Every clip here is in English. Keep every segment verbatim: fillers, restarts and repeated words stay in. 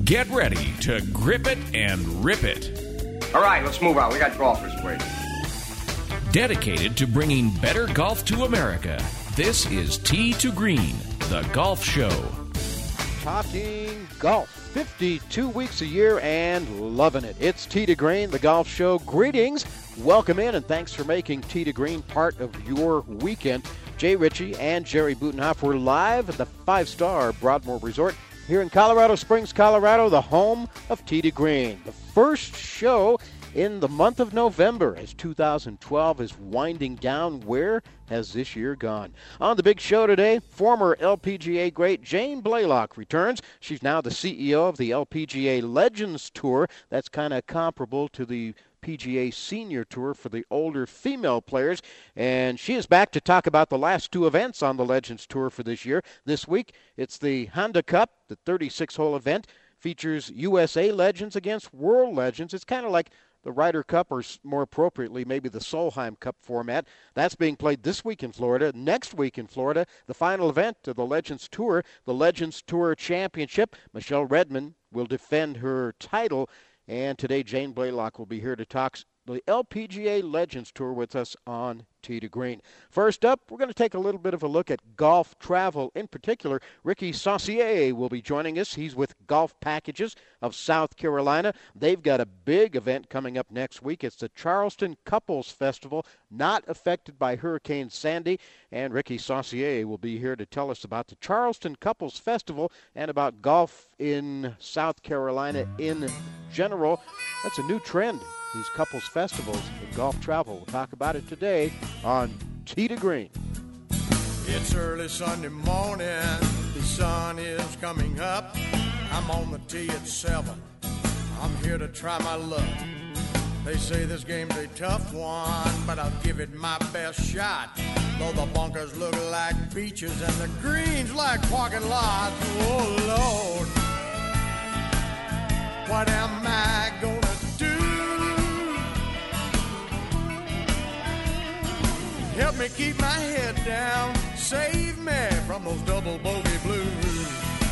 Get ready to grip it and rip it. All right, let's move on. We got golfers waiting. Dedicated to bringing better golf to America, this is Tee to Green, the golf show. Talking golf, fifty-two weeks a year and loving it. It's Tee to Green, the golf show. Greetings, welcome in, and thanks for making Tee to Green part of your weekend. Jay Ritchie and Jerry Butenhoff were live at the five-star Broadmoor Resort here in Colorado Springs, Colorado, the home of Tee to Green. The first show in the month of November as two thousand twelve is winding down. Where has this year gone? On the big show today, former L P G A great Jane Blalock returns. She's now the C E O of the L P G A Legends Tour. That's kind of comparable to the P G A Senior Tour for the older female players. And she is back to talk about the last two events on the Legends Tour for this year. This week, it's the Honda Cup, the thirty-six hole event. Features U S A Legends against World Legends. It's kind of like the Ryder Cup, or more appropriately, maybe the Solheim Cup format. That's being played this week in Florida. Next week in Florida, the final event of the Legends Tour, the Legends Tour Championship. Michelle Redmond will defend her title. And today, Jane Blalock will be here to talk the L P G A Legends Tour with us on Tee to Green. First up, we're going to take a little bit of a look at golf travel. In particular, Ricky Saucier will be joining us. He's with Golf Packages of South Carolina. They've got a big event coming up next week. It's the Charleston Couples Festival, not affected by Hurricane Sandy. And Ricky Saucier will be here to tell us about the Charleston Couples Festival and about golf in South Carolina in general. That's a new trend, these couples festivals in golf travel. We'll talk about it today on Tee to Green. It's early Sunday morning, the sun is coming up. I'm on the tee at seven, I'm here to try my luck. They say this game's a tough one, but I'll give it my best shot. Though the bunkers look like beaches and the greens like parking lots. Oh Lord, what am I gonna do? Help me keep my head down, save me from those double bogey blues.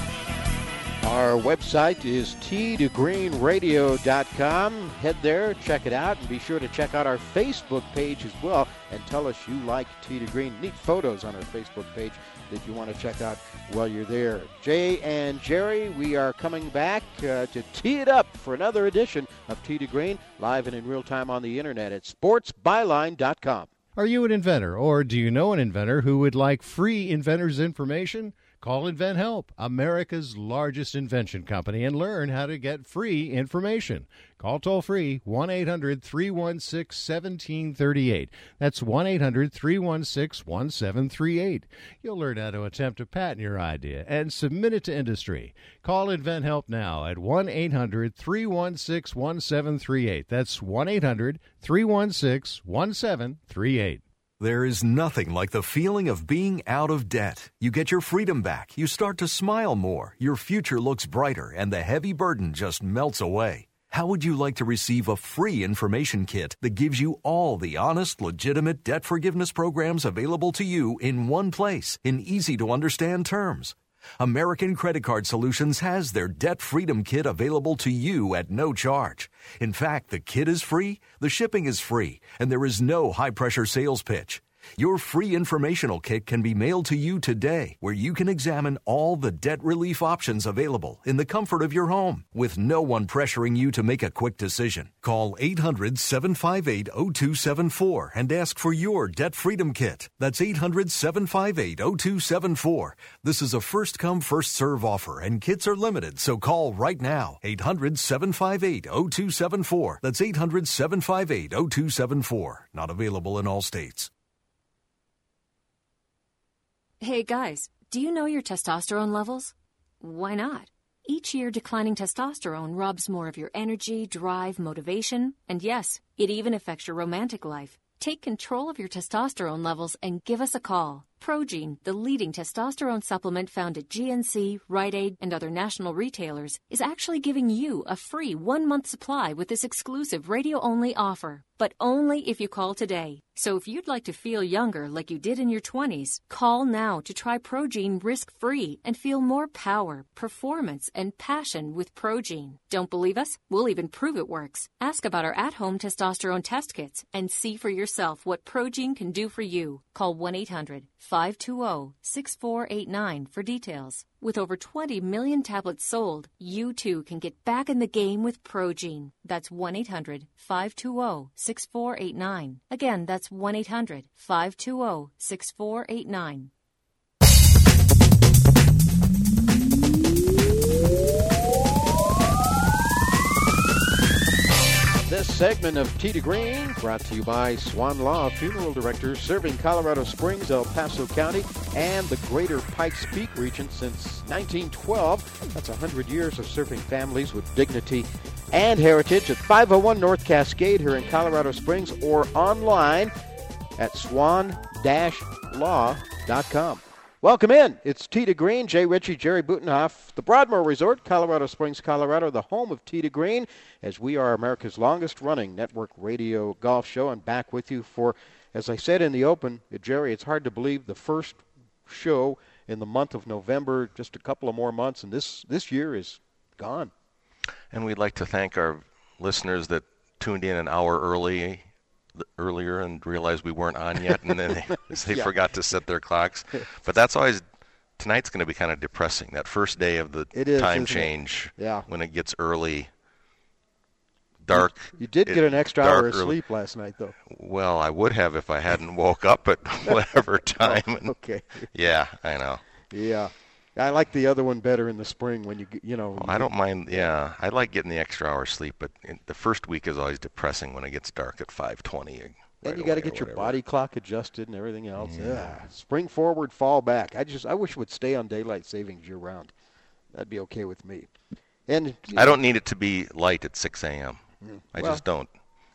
Our website is tee to green radio dot com. Head there, check it out, and be sure to check out our Facebook page as well and tell us you like Tee to Green. Neat photos on our Facebook page that you want to check out while you're there. Jay and Jerry, we are coming back uh, to tee it up for another edition of Tee to Green, live and in real time on the internet at sports byline dot com. Are you an inventor, or do you know an inventor who would like free inventor's information? Call InventHelp, America's largest invention company, and learn how to get free information. Call toll-free one eight hundred three one six one seven three eight. That's one eight hundred three one six one seven three eight. You'll learn how to attempt to patent your idea and submit it to industry. Call InventHelp now at one eight hundred three one six one seven three eight. That's one eight hundred three one six one seven three eight. There is nothing like the feeling of being out of debt. You get your freedom back, you start to smile more, your future looks brighter, and the heavy burden just melts away. How would you like to receive a free information kit that gives you all the honest, legitimate debt forgiveness programs available to you in one place, in easy-to-understand terms? American Credit Card Solutions has their Debt Freedom Kit available to you at no charge. In fact, the kit is free, the shipping is free, and there is no high-pressure sales pitch. Your free informational kit can be mailed to you today, where you can examine all the debt relief options available in the comfort of your home, with no one pressuring you to make a quick decision. Call eight hundred seven five eight oh two seven four and ask for your Debt Freedom Kit. That's eight hundred seven five eight oh two seven four. This is a first-come, first-serve offer, and kits are limited, so call right now. eight hundred seven five eight oh two seven four. That's eight hundred seven five eight oh two seven four. Not available in all states. Hey guys, do you know your testosterone levels? Why not? Each year, declining testosterone robs more of your energy, drive, motivation, and yes, it even affects your romantic life. Take control of your testosterone levels and give us a call. Progene, the leading testosterone supplement found at G N C, Rite Aid, and other national retailers, is actually giving you a free one-month supply with this exclusive radio-only offer. But only if you call today. So if you'd like to feel younger like you did in your twenties, call now to try Progene risk-free and feel more power, performance, and passion with Progene. Don't believe us? We'll even prove it works. Ask about our at-home testosterone test kits and see for yourself what Progene can do for you. Call one eight hundred, five two zero, six four eight nine for details. With over twenty million tablets sold, you too can get back in the game with Progene. That's one eight hundred, five two zero, six four eight nine. Again, that's one eight hundred, five two zero, six four eight nine. This segment of Tee to Green brought to you by Swan Law Funeral Directors, serving Colorado Springs, El Paso County, and the greater Pikes Peak region since nineteen twelve. That's one hundred years of serving families with dignity and heritage at five oh one North Cascade here in Colorado Springs, or online at swan dash law dot com. Welcome in. It's Tee to Green. Jay Ritchie, Jerry Butenhoff, the Broadmoor Resort, Colorado Springs, Colorado, the home of Tee to Green, as we are America's longest-running network radio golf show. And back with you for, as I said in the open, Jerry, it's hard to believe the first show in the month of November, just a couple of more months, and this, this year is gone. And we'd like to thank our listeners that tuned in an hour early. earlier and realized we weren't on yet, and then they, they yeah. forgot to set their clocks. But that's always, tonight's going to be kind of depressing, that first day of the it is, time change, it? Yeah. when it gets early, dark. You, you did it, get an extra hour of early. sleep last night, though. Well, I would have if I hadn't woke up at whatever time. Oh, and, okay. Yeah, I know. Yeah. I like the other one better in the spring when you, you know. Well, I don't mind, yeah. I like getting the extra hour sleep, but in, the first week is always depressing when it gets dark at five twenty. Right, and you got to get your body clock adjusted and everything else. Yeah. yeah. Spring forward, fall back. I just, I wish it would stay on daylight savings year round. That'd be okay with me. And I know, don't need it to be light at six a.m. Mm, I well, just don't.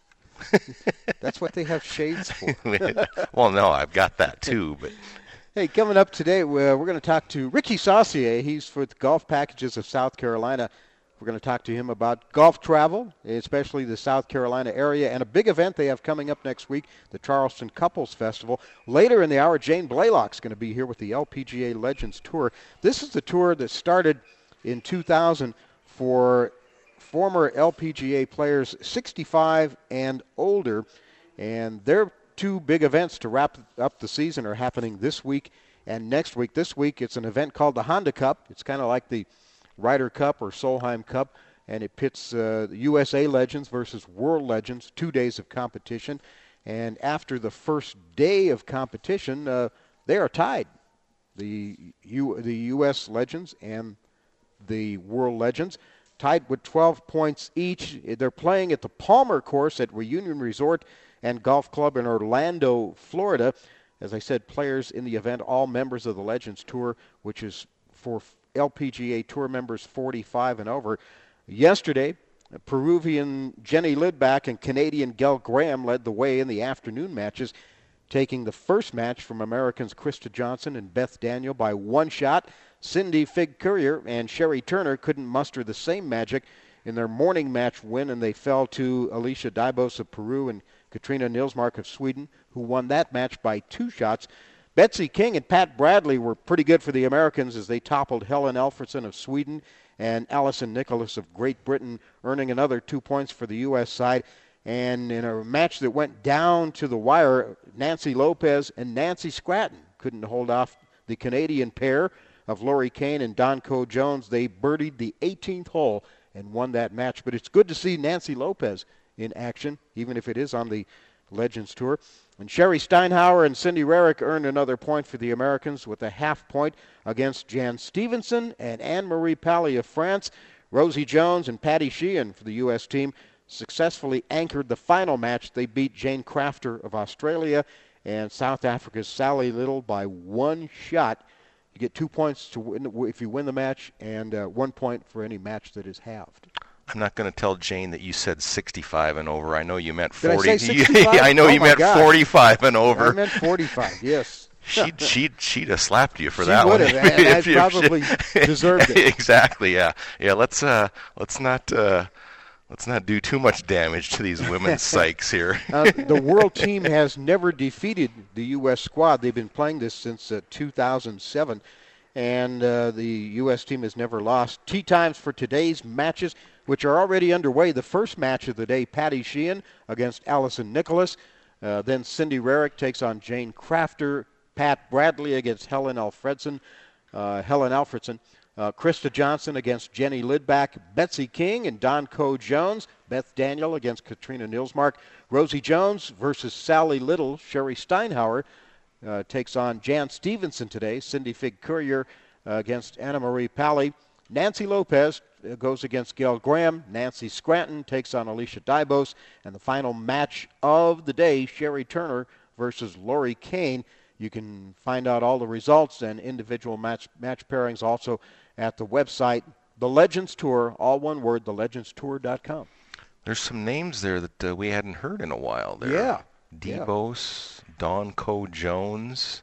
That's what they have shades for. Well, no, I've got that too, but. Hey, coming up today, we're going to talk to Ricky Saucier. He's with Golf Packages of South Carolina. We're going to talk to him about golf travel, especially the South Carolina area, and a big event they have coming up next week, the Charleston Couples Festival. Later in the hour, Jane Blaylock's going to be here with the L P G A Legends Tour. This is the tour that started in two thousand for former L P G A players sixty-five and older, and they're two big events to wrap up the season are happening this week and next week. This week, it's an event called the Honda Cup. It's kind of like the Ryder Cup or Solheim Cup, and it pits uh, U S A legends versus world legends, two days of competition. And after the first day of competition, uh, they are tied, the, U- the U S legends and the world legends, tied with twelve points each. They're playing at the Palmer course at Reunion Resort and Golf Club in Orlando, Florida. As I said, players in the event, all members of the Legends Tour, which is for L P G A Tour members forty-five and over. Yesterday, Peruvian Jenny Lidback and Canadian Gail Graham led the way in the afternoon matches, taking the first match from Americans Krista Johnson and Beth Daniel by one shot. Cindy Fig Courier and Sherry Turner couldn't muster the same magic in their morning match win, and they fell to Alicia Dybos of Peru and Katrina Nilsmark of Sweden, who won that match by two shots. Betsy King and Pat Bradley were pretty good for the Americans as they toppled Helen Alfredson of Sweden and Alison Nicholas of Great Britain, earning another two points for the U S side. And in a match that went down to the wire, Nancy Lopez and Nancy Scratton couldn't hold off the Canadian pair of Lori Kane and Donco Jones. They birdied the eighteenth hole and won that match. But it's good to see Nancy Lopez in action, even if it is on the Legends Tour. And Sherry Steinhauer and Cindy Rarick earned another point for the Americans with a half point against Jan Stevenson and Anne-Marie Pally of France. Rosie Jones and Patty Sheehan for the U S team successfully anchored the final match. They beat Jane Crafter of Australia and South Africa's Sally Little by one shot. You get two points to win if you win the match, and uh, one point for any match that is halved. I'm not going to tell Jane that you said sixty-five and over. I know you meant forty. Did I say sixty-five? I know oh you meant God. forty-five and over. I meant forty-five, yes. she'd she'd she'd have slapped you for she that would one. Have, and I probably deserved it. Exactly. Yeah. Yeah. Let's uh let's not uh let's not do too much damage to these women's psyches here. uh, the world team has never defeated the U S squad. They've been playing this since uh, two thousand seven, and uh, the U S team has never lost. Tee times for today's matches, which are already underway. The first match of the day, Patty Sheehan against Allison Nicholas. Uh, then Cindy Rarick takes on Jane Crafter. Pat Bradley against Helen Alfredson. Uh, Helen Alfredson. Uh, Krista Johnson against Jenny Lidback. Betsy King and Don Coe Jones. Beth Daniel against Katrina Nilsmark. Rosie Jones versus Sally Little. Sherry Steinhauer uh, takes on Jan Stevenson today. Cindy Fig Courier uh, against Anna Marie Pally. Nancy Lopez uh, goes against Gail Graham. Nancy Scranton takes on Alicia Dybos. And the final match of the day, Sherry Turner versus Lori Kane. You can find out all the results and individual match match pairings also at the website, The Legends Tour, all one word, the legends tour dot com. There's some names there that uh, we hadn't heard in a while there. Yeah. Dybos, yeah. Dawn Coe Jones.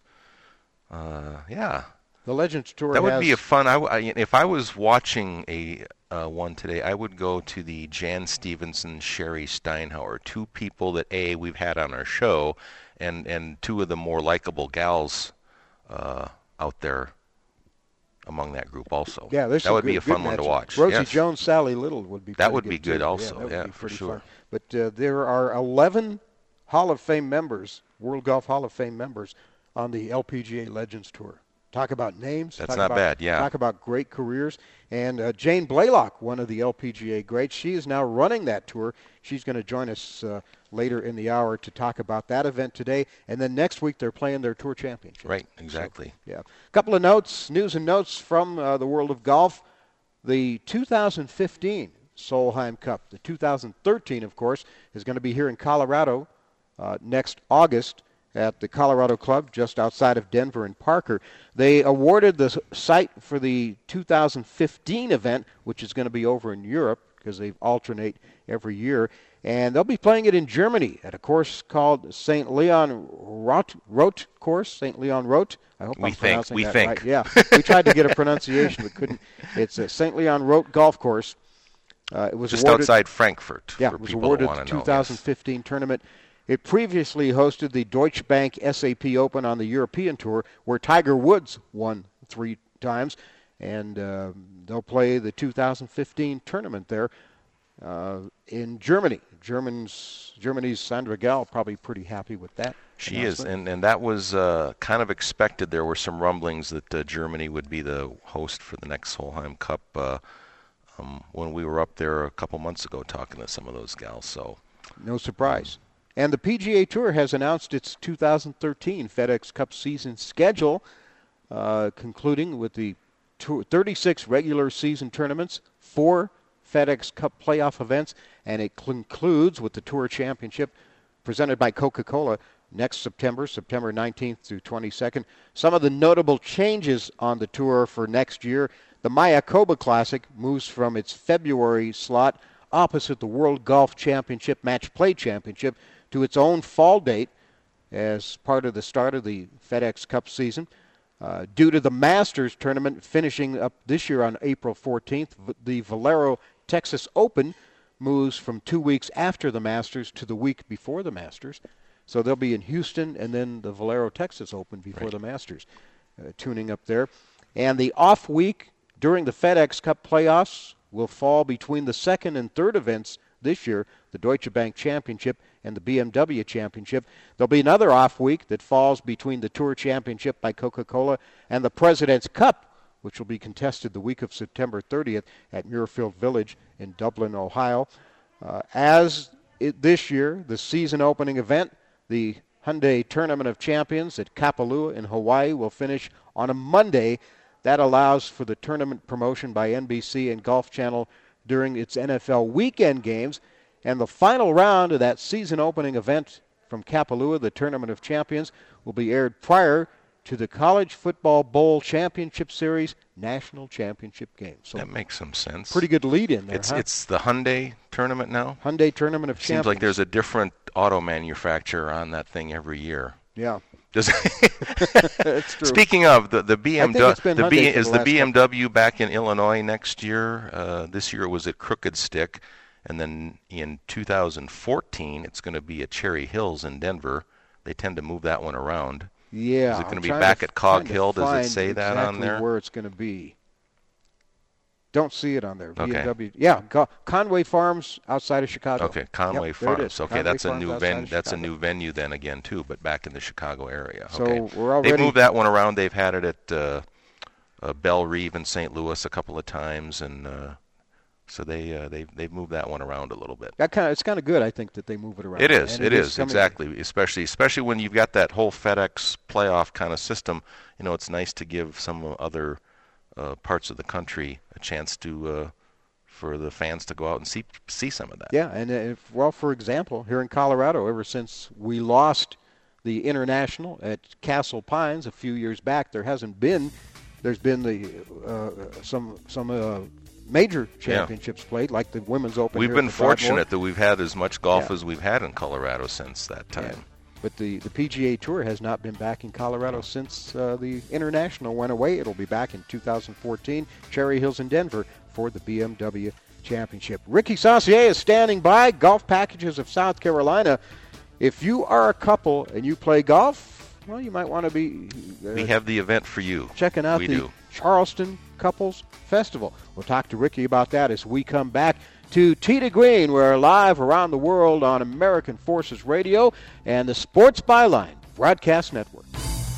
Uh, yeah. The Legends Tour That would has... be a fun... I, I, if I was watching a uh, one today, I would go to the Jan Stevenson, Sherry Steinhauer, two people that, A, we've had on our show, and, and two of the more likable gals uh, out there among that group also. Yeah, that would good, be a fun one match. to watch. Rosie yes. Jones, Sally Little would be That would good be good too. also, yeah, that would yeah, be for pretty sure. Fun. But uh, there are eleven Hall of Fame members, World Golf Hall of Fame members, on the L P G A Legends Tour. Talk about names. That's talk not about, bad, yeah. Talk about great careers. And uh, Jane Blaylock, one of the L P G A greats, she is now running that tour. She's going to join us uh, later in the hour to talk about that event today. And then next week they're playing their tour championship. Right, exactly. So, yeah. A couple of notes, news and notes from uh, the world of golf. The two thousand fifteen Solheim Cup. The two thousand thirteen, of course, is going to be here in Colorado uh, next August at the Colorado Club just outside of Denver and Parker. They awarded the site for the two thousand fifteen event, which is going to be over in Europe because they alternate every year. And they'll be playing it in Germany at a course called Saint Leon Roth, Roth course, Saint Leon Roth. I hope we I'm think, pronouncing we that think. right. Yeah, we tried to get a pronunciation but couldn't. It's a Saint Leon Roth golf course. Uh, it was just awarded, outside Frankfurt. Yeah, for it was people awarded that want the to know, two thousand fifteen yes. tournament. It previously hosted the Deutsche Bank S A P Open on the European Tour, where Tiger Woods won three times, and uh, they'll play the two thousand fifteen tournament there uh, in Germany. Germans, Germany's Sandra Gall probably pretty happy with that. She is, and, and that was uh, kind of expected. There were some rumblings that uh, Germany would be the host for the next Solheim Cup uh, um, when we were up there a couple months ago talking to some of those gals. So, no surprise. And the P G A Tour has announced its two thousand thirteen FedEx Cup season schedule, uh, concluding with the thirty-six regular season tournaments, four FedEx Cup playoff events, and it concludes with the Tour Championship presented by Coca-Cola next September, September nineteenth through twenty-second. Some of the notable changes on the tour for next year: the Mayakoba Classic moves from its February slot opposite the World Golf Championship Match Play Championship to its own fall date as part of the start of the FedEx Cup season. Uh, due to the Masters tournament finishing up this year on April fourteenth, the Valero Texas Open moves from two weeks after the Masters to the week before the Masters. So they'll be in Houston and then the Valero Texas Open before right. the Masters, uh, tuning up there. And the off week during the FedEx Cup playoffs will fall between the second and third events this year, the Deutsche Bank Championship and the B M W Championship. There'll be another off week that falls between the Tour Championship by Coca-Cola and the President's Cup, which will be contested the week of September thirtieth at Muirfield Village in Dublin, Ohio. Uh, as it, this year, the season opening event, the Hyundai Tournament of Champions at Kapalua in Hawaii, will finish on a Monday. That allows for the tournament promotion by N B C and Golf Channel during its N F L weekend games. And the final round of that season opening event from Kapalua, the Tournament of Champions, will be aired prior to the College Football Bowl Championship Series National Championship game. So that makes some sense. Pretty good lead in there, It's huh? it's the Hyundai tournament now? Hyundai Tournament of it Champions. Seems like there's a different auto manufacturer on that thing every year. Yeah. Does It's true. Speaking of the the B M W, I think it's been the B, Hyundai for is the the last B M W back in Illinois next year? Uh, this year it was at Crooked Stick, and then in two thousand fourteen it's going to be at Cherry Hills in Denver. They tend to move that one around. Yeah. Is it going I'm to be trying back to- at Cog trying to Hill? Does it find say that on exactly there? Where it's going to be. Don't see it on there. Okay. B M W. Yeah, Go- Conway Farms outside of Chicago. Okay, Conway Yep, there it Farms. is. Okay, Conway that's a Farms new outside ven- of That's a Chicago. new venue then again too, but back in the Chicago area. So okay. we're already- They've moved that one around. They've had it at uh, uh, Belle Reve in Saint Louis a couple of times, and uh, so they uh, they they've moved that one around a little bit. That kind of, it's kind of good, I think, that they move it around. It is. And It is coming- exactly, especially especially when you've got that whole FedEx playoff kind of system. You know, it's nice to give some other uh, parts of the country a chance to uh, for the fans to go out and see see some of that. Yeah, and uh, if, well, for example, here in Colorado, ever since we lost the International at Castle Pines a few years back, there hasn't been. There's been the uh, some some uh, major championships yeah. played, like the Women's Open. We've here been at the Broadmoor. fortunate that we've had as much golf yeah. as we've had in Colorado since that time. Yeah. But the, the P G A Tour has not been back in Colorado since uh, the International went away. It'll be back in two thousand fourteen, Cherry Hills in Denver for the B M W Championship. Ricky Saucier is standing by. Golf Packages of South Carolina. If you are a couple and you play golf, well, you might want to be uh, we have the event for you. Checking out we the do. Charleston Couples Festival. We'll talk to Ricky about that as we come back to Tee to Green. We're live around the world on American Forces Radio and the Sports Byline Broadcast Network.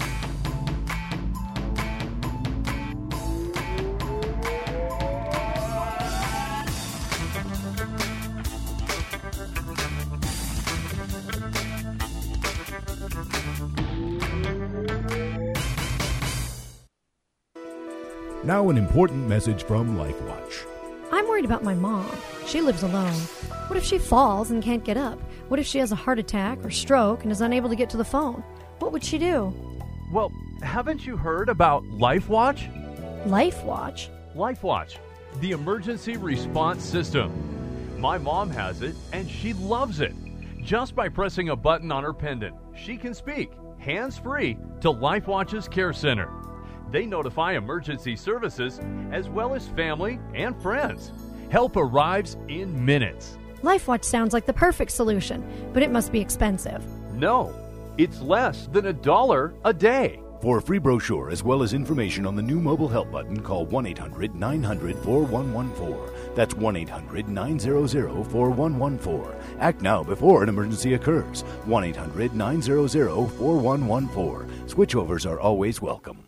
Now an important message from LifeWatch. I'm worried about my mom. She lives alone. What if she falls and can't get up? What if she has a heart attack or stroke and is unable to get to the phone? What would she do? Well, haven't you heard about LifeWatch? LifeWatch? LifeWatch, the emergency response system. My mom has it, and she loves it. Just by pressing a button on her pendant, she can speak, hands-free, to LifeWatch's Care Center. They notify emergency services as well as family and friends. Help arrives in minutes. LifeWatch sounds like the perfect solution, but it must be expensive. No, it's less than a dollar a day. For a free brochure as well as information on the new mobile help button, call one eight hundred nine hundred four one one four. That's one eight hundred nine hundred four one one four. Act now before an emergency occurs. one eight hundred nine hundred four one one four. Switchovers are always welcome.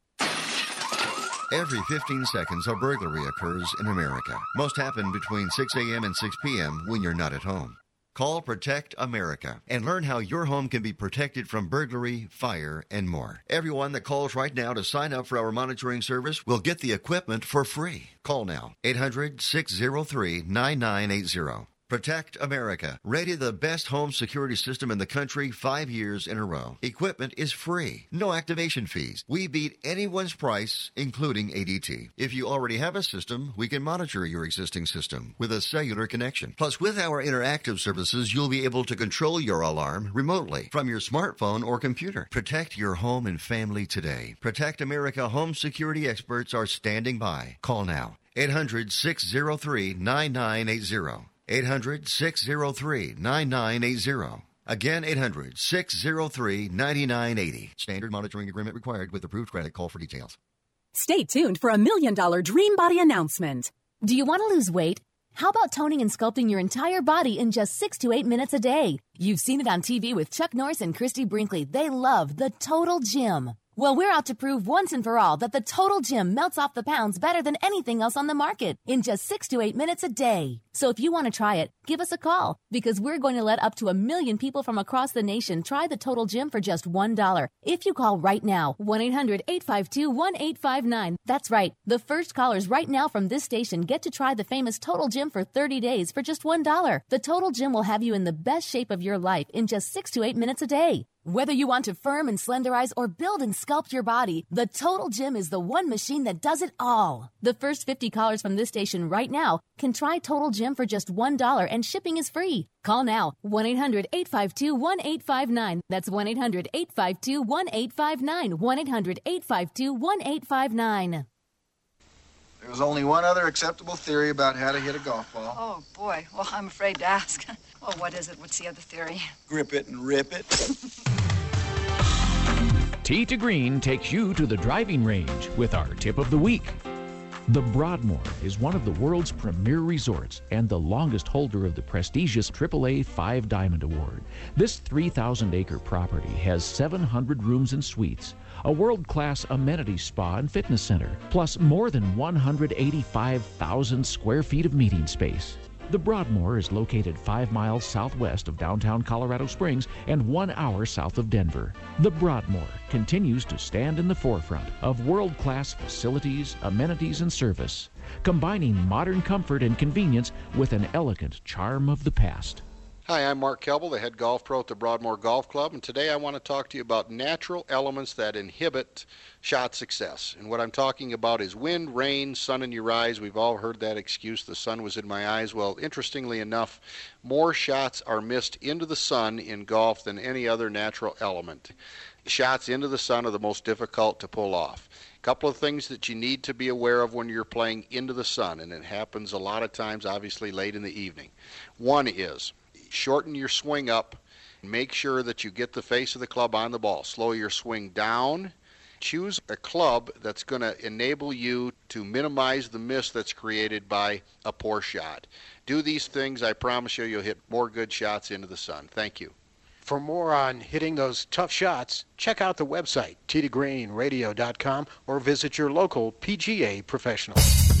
Every fifteen seconds, a burglary occurs in America. Most happen between six a.m. and six p.m. when you're not at home. Call Protect America and learn how your home can be protected from burglary, fire, and more. Everyone that calls right now to sign up for our monitoring service will get the equipment for free. Call now, eight hundred six oh three nine nine eight zero. Protect America, rated the best home security system in the country five years in a row. Equipment is free. No activation fees. We beat anyone's price, including A D T. If you already have a system, we can monitor your existing system with a cellular connection. Plus, with our interactive services, you'll be able to control your alarm remotely from your smartphone or computer. Protect your home and family today. Protect America home security experts are standing by. Call now. eight hundred six oh three nine nine eight zero. eight hundred six oh three nine nine eight zero. Again, eight hundred six oh three nine nine eight zero. Standard monitoring agreement required with approved credit. Call for details. Stay tuned for a million dollar Dream Body announcement. Do you want to lose weight? How about toning and sculpting your entire body in just six to eight minutes a day? You've seen it on T V with Chuck Norris and Christy Brinkley. They love the Total Gym. Well, we're out to prove once and for all that the Total Gym melts off the pounds better than anything else on the market in just six to eight minutes a day. So if you want to try it, give us a call because we're going to let up to a million people from across the nation try the Total Gym for just one dollar. If you call right now, one eight hundred eight five two one eight five nine. That's right. The first callers right now from this station get to try the famous Total Gym for thirty days for just one dollar. The Total Gym will have you in the best shape of your life in just six to eight minutes a day. Whether you want to firm and slenderize or build and sculpt your body, the Total Gym is the one machine that does it all. The first fifty callers from this station right now can try Total Gym for just one dollar and shipping is free. Call now, one eight hundred eight five two one eight five nine. That's one eight hundred eight five two one eight five nine. one eight hundred eight five two one eight five nine. There was only one other acceptable theory about how to hit a golf ball. Oh, boy. Well, I'm afraid to ask. Well, what is it? What's the other theory? Grip it and rip it. Tee to Green takes you to the driving range with our tip of the week. The Broadmoor is one of the world's premier resorts and the longest holder of the prestigious triple A Five Diamond Award. This three thousand acre property has seven hundred rooms and suites, a world-class amenity spa and fitness center, plus more than one hundred eighty-five thousand square feet of meeting space. The Broadmoor is located five miles southwest of downtown Colorado Springs and one hour south of Denver. The Broadmoor continues to stand in the forefront of world-class facilities, amenities, and service, combining modern comfort and convenience with an elegant charm of the past. Hi, I'm Mark Kelble, the head golf pro at the Broadmoor Golf Club, and today I want to talk to you about natural elements that inhibit shot success. And what I'm talking about is wind, rain, sun in your eyes. We've all heard that excuse, the sun was in my eyes. Well, interestingly enough, more shots are missed into the sun in golf than any other natural element. Shots into the sun are the most difficult to pull off. A couple of things that you need to be aware of when you're playing into the sun, and it happens a lot of times, obviously, late in the evening. One is shorten your swing up. Make sure that you get the face of the club on the ball. Slow your swing down. Choose a club that's going to enable you to minimize the miss that's created by a poor shot. Do these things, I promise you, you'll hit more good shots into the sun. Thank you. For more on hitting those tough shots, check out the website, tee to green radio dot com, or visit your local P G A professional.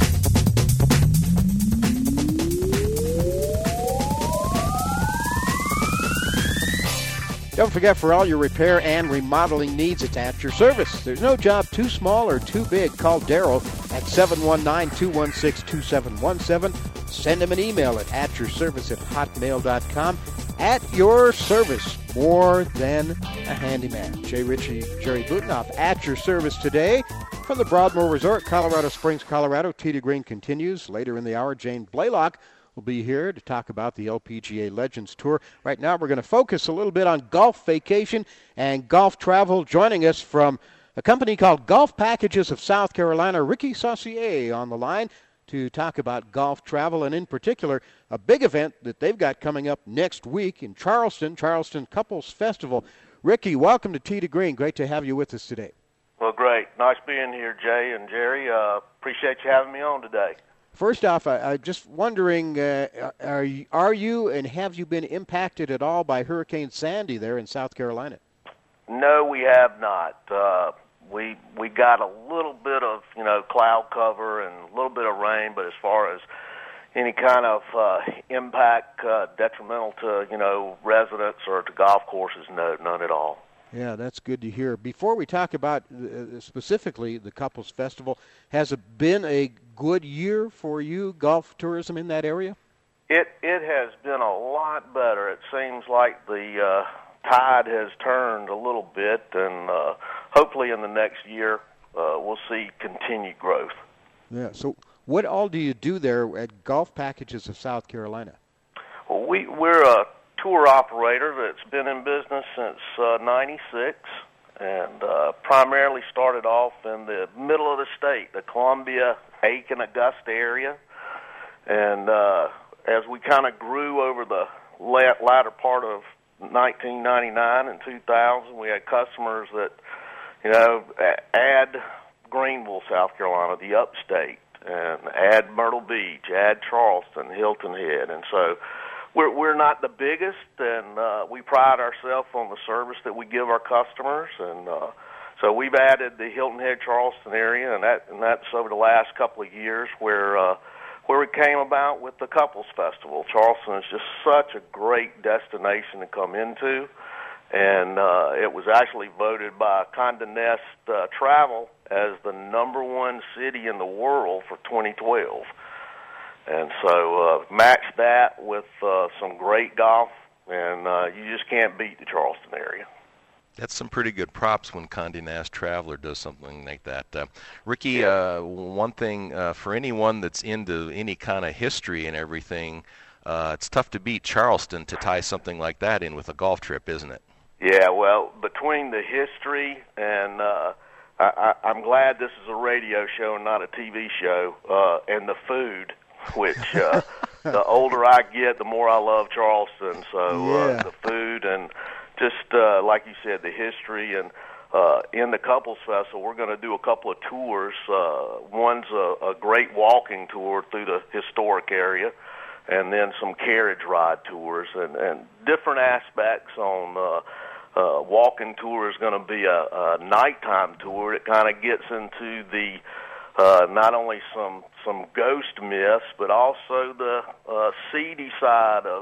Don't forget, for all your repair and remodeling needs, it's at your service. There's no job too small or too big. Call Darryl at seven one nine, two one six, two seven one seven. Send him an email at at your service at hotmail dot com. At your service, more than a handyman. Jay Ritchie, Jerry Butenoff, at your service today from the Broadmoor Resort, Colorado Springs, Colorado. Tee to Green continues. Later in the hour, Jane Blaylock will be here to talk about the L P G A Legends Tour. Right now, we're going to focus a little bit on golf vacation and golf travel. Joining us from a company called Golf Packages of South Carolina, Ricky Saucier on the line to talk about golf travel, and in particular, a big event that they've got coming up next week in Charleston, Charleston Couples Festival. Ricky, welcome to Tee to Green. Great to have you with us today. Well, great. Nice being here, Jay and Jerry. Uh, appreciate you having me on today. First off, I, I'm just wondering, uh, are, you, are you and have you been impacted at all by Hurricane Sandy there in South Carolina? No, we have not. Uh, we we got a little bit of, you know, cloud cover and a little bit of rain, but as far as any kind of uh, impact uh, detrimental to, you know, residents or to golf courses, no, none at all. Yeah, that's good to hear. Before we talk about uh, specifically the Couples Festival, has it been a good year for you, golf tourism in that area? It it has been a lot better. It seems like the uh, tide has turned a little bit, and uh, hopefully in the next year uh, we'll see continued growth. Yeah. So what all do you do there at Golf Packages of South Carolina? Well, we, we're a tour operator that's been in business since uh, ninety-six, and uh, primarily started off in the middle of the state, the Columbia, Aiken, Augusta area. And uh, as we kind of grew over the latter part of nineteen ninety-nine and two thousand, we had customers that, you know, add Greenville, South Carolina, the upstate, and add Myrtle Beach, add Charleston, Hilton Head. And so We're we're not the biggest, and uh, we pride ourselves on the service that we give our customers, and uh, so we've added the Hilton Head, Charleston area, and that and that's over the last couple of years where uh, where we came about with the Couples Festival. Charleston is just such a great destination to come into, and uh, it was actually voted by Condé Nast uh, Travel as the number one city in the world for twenty twelve. And so uh, match that with uh, some great golf, and uh, you just can't beat the Charleston area. That's some pretty good props when Condé Nast Traveler does something like that. Uh, Ricky, uh, one thing uh, for anyone that's into any kind of history and everything, uh, it's tough to beat Charleston to tie something like that in with a golf trip, isn't it? Yeah, well, between the history and uh, I, I, I'm glad this is a radio show and not a T V show, uh, and the food, which uh, the older I get, the more I love Charleston. So Yeah. uh, the food and just uh, like you said, the history, and uh, in the Couples Festival, we're going to do a couple of tours. Uh, one's a, a great walking tour through the historic area, and then some carriage ride tours, and, and different aspects on uh, uh, walking tour is going to be a, a nighttime tour. It kind of gets into the uh, not only some some ghost myths, but also the uh, seedy side of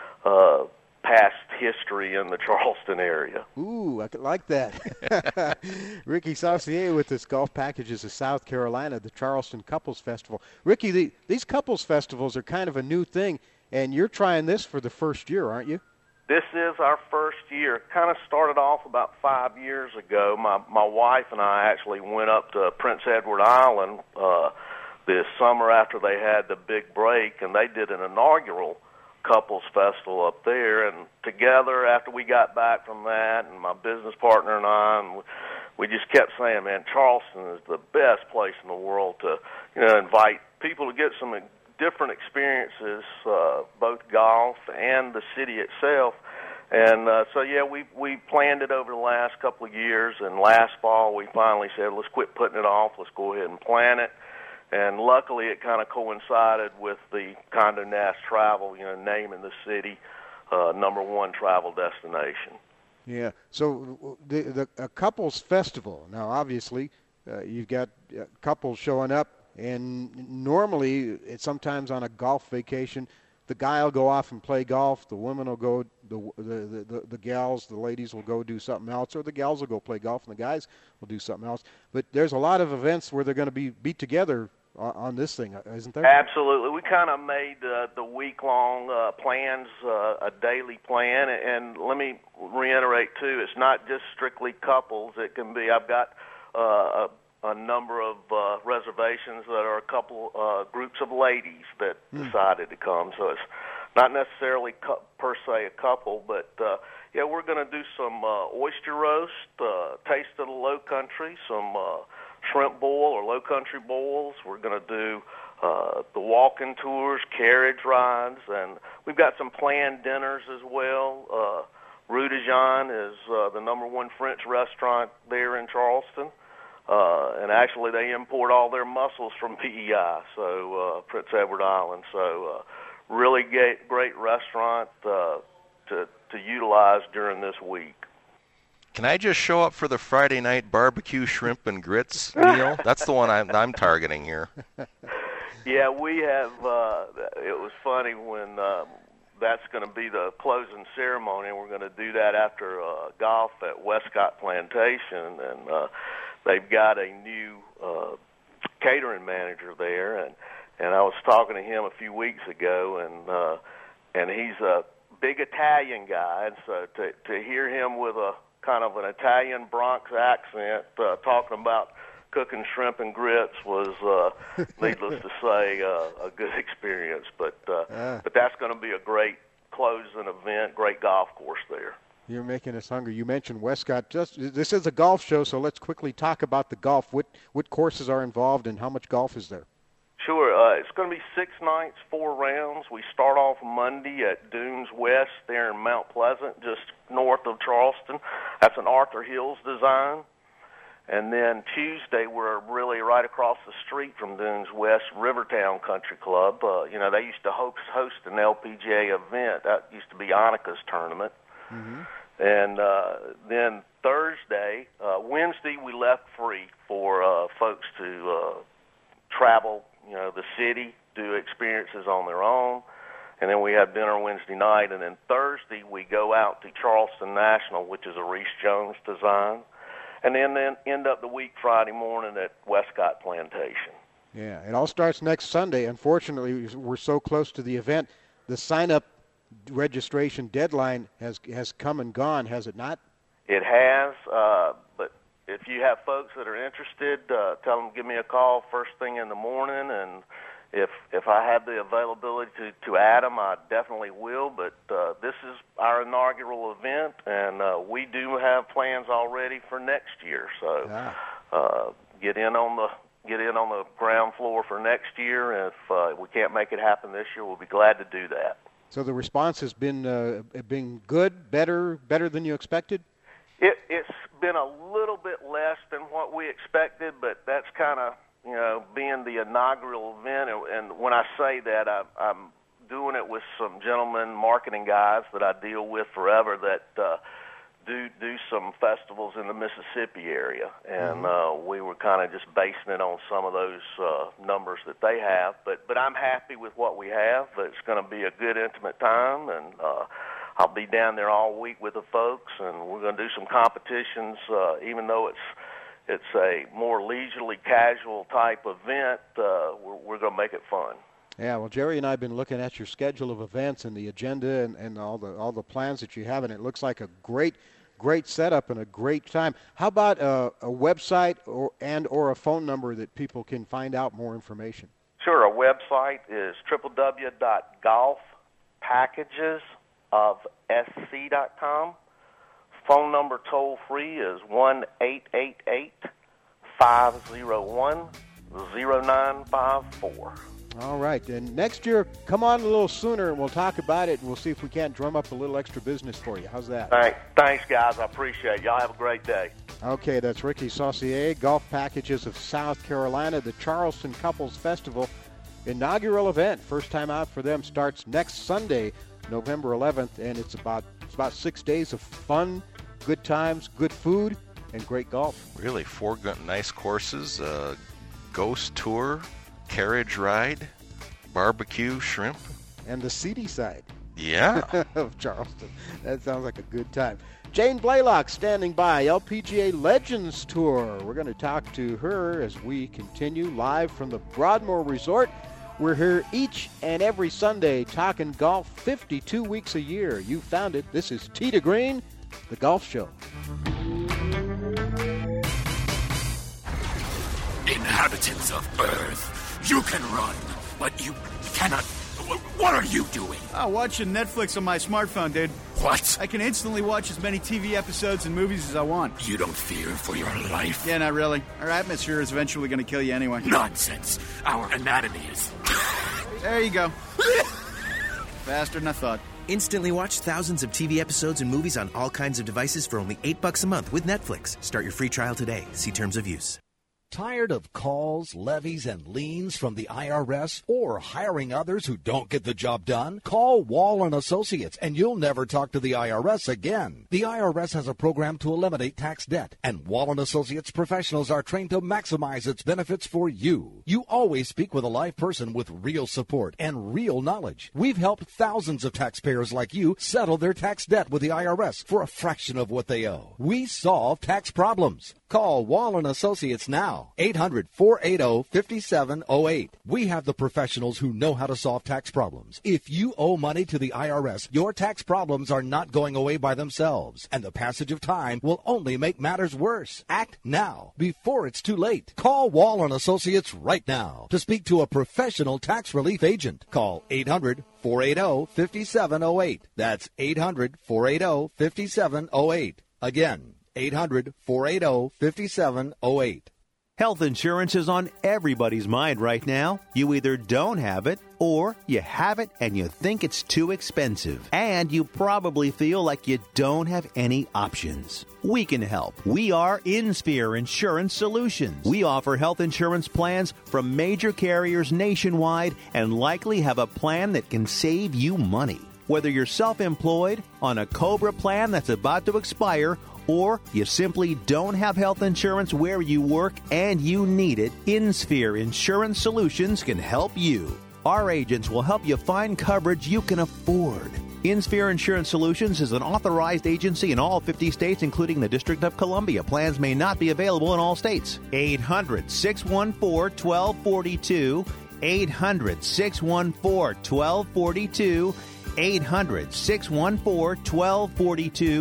uh, past history in the Charleston area. Ooh, I could like that. Ricky Saucier with this Golf Packages of South Carolina, the Charleston Couples Festival. Ricky, the, these couples festivals are kind of a new thing, and you're trying this for the first year, aren't you? This is our first year. Kind of started off about five years ago. My my wife and I actually went up to Prince Edward Island uh, this summer after they had the big break, and they did an inaugural couples festival up there, and together after we got back from that, and my business partner and I, and we just kept saying, man, Charleston is the best place in the world to, you know, invite people to get some different experiences, uh, both golf and the city itself. And uh, so, yeah, we we planned it over the last couple of years, and last fall we finally said, let's quit putting it off, let's go ahead and plan it. And luckily, it kind of coincided with the Condé Nast Travel, you know, naming the city uh, number one travel destination. Yeah. So the the a couples festival. Now, obviously, uh, you've got uh, couples showing up, and normally, it's sometimes on a golf vacation, the guy will go off and play golf. The women will go, the the the, the gals, the ladies will go do something else, or the gals will go play golf, and the guys will do something else. But there's a lot of events where they're going to be be together on, on this thing, isn't there? Absolutely. We kind of made uh, the week-long uh, plans uh, a daily plan, and let me reiterate too, it's not just strictly couples. It can be. I've got uh, a a number of uh, reservations that are a couple uh, groups of ladies that mm. decided to come. So it's not necessarily cu- per se a couple, but uh, yeah, we're going to do some uh, oyster roast, uh, taste of the low country, some uh, shrimp boil or low country boils. We're going to do uh, the walking tours, carriage rides, and we've got some planned dinners as well. Uh, Rue de Jean is uh, the number one French restaurant there in Charleston. Uh, and actually, they import all their mussels from P E I, so uh, Prince Edward Island. So, uh, really great, great restaurant uh, to to utilize during this week. Can I just show up for the Friday night barbecue shrimp and grits meal? That's the one I'm, I'm targeting here. Yeah, we have. Uh, it was funny when uh, that's going to be the closing ceremony. We're going to do that after uh, golf at Westcott Plantation, and uh, they've got a new uh, catering manager there, and, and I was talking to him a few weeks ago, and uh, and he's a big Italian guy, and so to to hear him with a kind of an Italian Bronx accent uh, talking about cooking shrimp and grits was, uh, needless to say, uh, a good experience. But uh, uh. but that's going to be a great closing event, great golf course there. You're making us hungry. You mentioned Westcott. Just this is a golf show, so let's quickly talk about the golf. What what courses are involved, and how much golf is there? Sure. Uh, it's going to be six nights, four rounds. We start off Monday at Dunes West there in Mount Pleasant, just north of Charleston. That's an Arthur Hills design. And then Tuesday, we're really right across the street from Dunes West, Rivertown Country Club. Uh, you know, they used to host, host an L P G A event. That used to be Annika's tournament. Mm-hmm. And uh, then Thursday, uh, Wednesday, we left free for uh, folks to uh, travel, you know, the city, do experiences on their own. And then we have dinner Wednesday night. And then Thursday, we go out to Charleston National, which is a Reese Jones design. And then, then end up the week Friday morning at Westcott Plantation. Yeah, it all starts next Sunday. Unfortunately, we're so close to the event. The sign-up registration deadline has has come and gone, has it not? It has, uh, but if you have folks that are interested, uh, tell them give me a call first thing in the morning, and if if I have the availability to, to add them, I definitely will. But uh, this is our inaugural event, and uh, we do have plans already for next year. So uh, get in on the get in on the ground floor for next year. If uh, we can't make it happen this year, we'll be glad to do that. So the response has been uh, been good, better, better than you expected? It, it's been a little bit less than what we expected, but that's kind of, you know, being the inaugural event. And when I say that, I, I'm doing it with some gentlemen, marketing guys that I deal with forever that uh, do do some festivals in the Mississippi area. And mm-hmm. uh, we were kind of just basing it on some of those uh, numbers that they have. But, but I'm happy with what we have. It's going to be a good, intimate time, and uh, I'll be down there all week with the folks, and we're going to do some competitions, uh, even though it's it's a more leisurely, casual type event. Uh, we're, we're going to make it fun. Yeah, well, Jerry and I have been looking at your schedule of events and the agenda and, and all the all the plans that you have, and it looks like a great, great setup and a great time. How about a, a website or and or a phone number that people can find out more information? Sure. Our website is w w w dot golf packages of s c dot com. Phone number toll free is one eight eight eight, five oh one, oh nine five four. All right, and next year, come on a little sooner, and we'll talk about it, and we'll see if we can't drum up a little extra business for you. How's that? Thanks, Thanks guys. I appreciate it. Y'all have a great day. Okay, that's Ricky Saucier, Golf Packages of South Carolina, the Charleston Couples Festival inaugural event. First time out for them starts next Sunday, November eleventh, and it's about it's about six days of fun, good times, good food, and great golf. Really, four good, nice courses, uh, ghost tour, carriage ride, barbecue, shrimp. And the seedy side. Yeah. of Charleston. That sounds like a good time. Jane Blaylock standing by, L P G A Legends Tour. We're going to talk to her as we continue live from the Broadmoor Resort. We're here each and every Sunday talking golf fifty-two weeks a year. You found it. This is Tee to Green, the Golf Show. Inhabitants of Earth, you can run, but you cannot. What are you doing? Oh, watching Netflix on my smartphone, dude. What? I can instantly watch as many T V episodes and movies as I want. You don't fear for your life? Yeah, not really. Our atmosphere is eventually going to kill you anyway. Nonsense. Our anatomy is... There you go. Faster than I thought. Instantly watch thousands of T V episodes and movies on all kinds of devices for only eight bucks a month with Netflix. Start your free trial today. See terms of use. Tired of calls, levies, and liens from the I R S or hiring others who don't get the job done? Call Wall and Associates and you'll never talk to the I R S again. The I R S has a program to eliminate tax debt, and Wall and Associates professionals are trained to maximize its benefits for you. You always speak with a live person with real support and real knowledge. We've helped thousands of taxpayers like you settle their tax debt with the I R S for a fraction of what they owe. We solve tax problems. Call Wall and Associates now. eight hundred, four eight zero, five seven zero eight. We have the professionals who know how to solve tax problems. If you owe money to the I R S, your tax problems are not going away by themselves, and the passage of time will only make matters worse. Act now, before it's too late. Call Wall and Associates right now to speak to a professional tax relief agent. Call eight hundred, four eight zero, five seven zero eight. That's eight hundred, four eight zero, five seven zero eight. Again, eight hundred, four eight zero, five seven zero eight. Health insurance is on everybody's mind right now. You either don't have it or you have it and you think it's too expensive. And you probably feel like you don't have any options. We can help. We are InSphere Insurance Solutions. We offer health insurance plans from major carriers nationwide and likely have a plan that can save you money. Whether you're self-employed, on a COBRA plan that's about to expire, or you simply don't have health insurance where you work and you need it, InSphere Insurance Solutions can help you. Our agents will help you find coverage you can afford. InSphere Insurance Solutions is an authorized agency in all fifty states, including the District of Columbia. Plans may not be available in all states. eight hundred, six one four, one two four two. eight hundred, six one four, one two four two. eight hundred, six one four, one two four two.